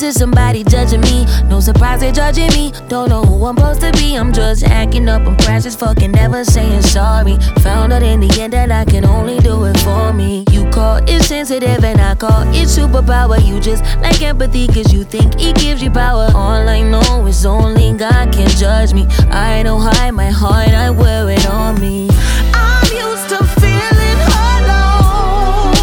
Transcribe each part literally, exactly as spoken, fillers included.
to somebody judging me. No surprise they're judging me. Don't know who I'm supposed to be. I'm just acting up. I'm precious, fucking never saying sorry. Found out in the end that I can only do it for me. You call it sensitive and I call it superpower. You just like empathy cause you think it gives you power. All I know is only God can judge me. I don't hide my heart, I wear it on me. I'm used to feeling alone,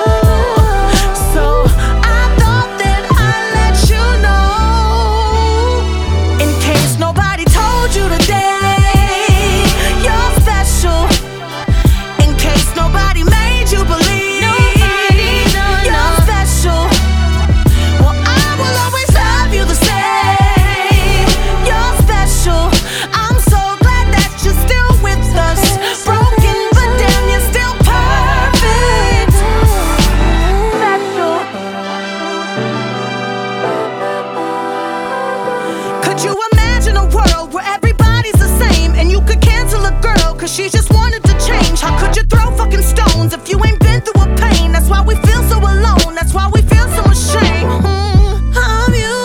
so I thought that I'd let you know. In case nobody told you today, you're special. In case nobody made you believe, nobody, no, you're no. special. Well, I will always love you the same. You're special. I'm so glad that you're still with us. Broken, but damn, you're still perfect. Special. Could you imagine a world where everybody's the same and you could cancel a girl cause she just wanted to change? How could you throw fucking stones if you ain't been through a pain? That's why we feel so alone. That's why we feel so ashamed. Mm, I'm you.